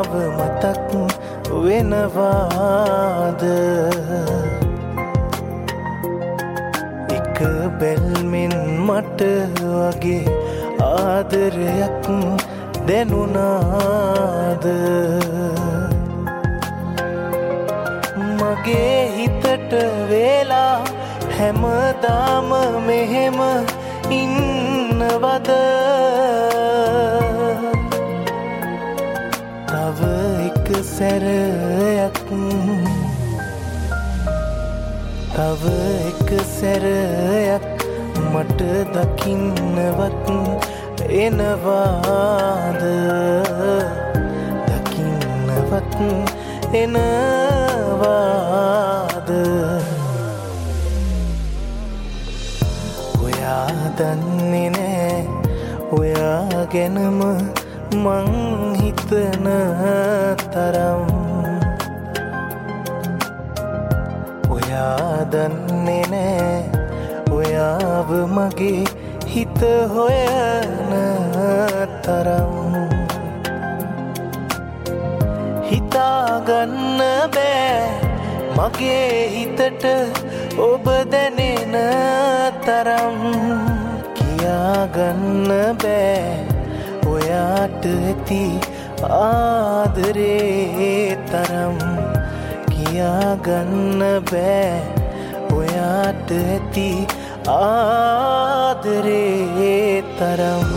මාව මතක් වෙනවාද එක බැල්මෙන් මට වගේ ආදරයක් දැනුණාද මගේ හිතට වේලා හැමදාම මෙහෙම ඉන්නවද තව එක සැරයක් තව එක සැරයක් මට දකින්නවත් එනවාද දකින්නවත් එනවාද ඔයා දන්නේ නෑ ඔයා ගැනම මං හිතන තරම් ඔයා දන්නේ නෑ ඔයාව මගේ හිත හොයන තරම් හිතාගන්න බෑ මගේ හිතට ඔබ දැනෙන තරම් කියාගන්න බෑ ඔයාට ඇති ආදරේ තරම් කියාගන්න බෑ ඔයාට ඇති ආදරේ තරම්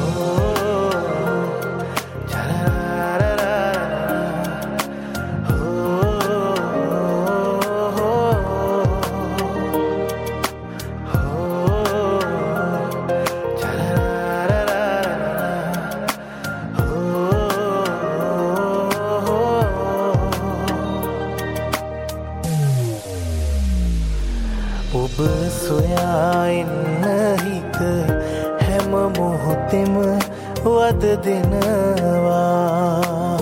ඔබ සොයා එන්න හිත හැම මොහොතෙම වද දෙනවා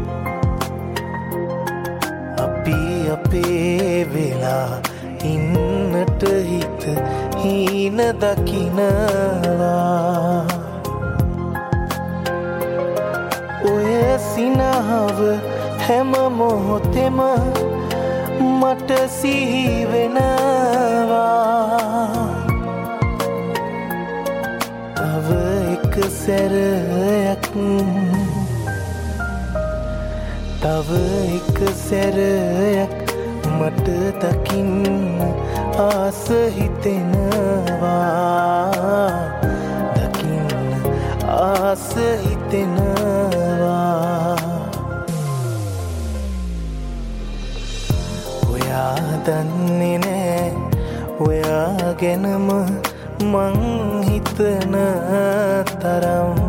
අපි අපේ වෙලා ඉන්නට හිත හීන දකිනවා ඔය සිනහව හැම මොහොතෙම මට සිහි වෙනවා තව එක සැරයක් තව එක සැරයක් මට දකින්න ආස හිතෙනවා දකින්න ආස හිතෙනවා දන්නේ නෑ ඔයා ගැනම මං හිතන තරම්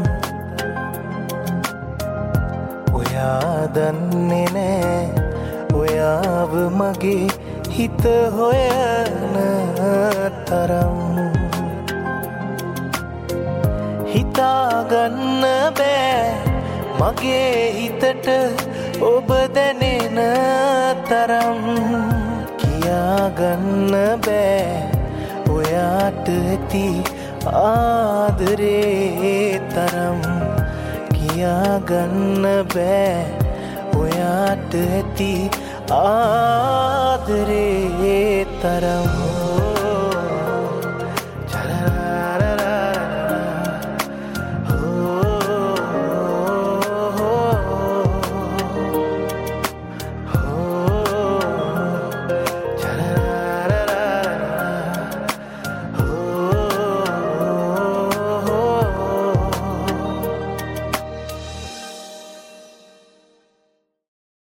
ඔයා දන්නේ නෑ ඔයාව මගේ හිත හොයන තරම් හිතාගන්න බෑ මගේ හිතට ඔබ දැනෙන තරම් කියාගන්න බෑ ඔයාට ඇති ආදරේ තරම් කියාගන්න බෑ ඔයාට ඇති ආදරේ තරම්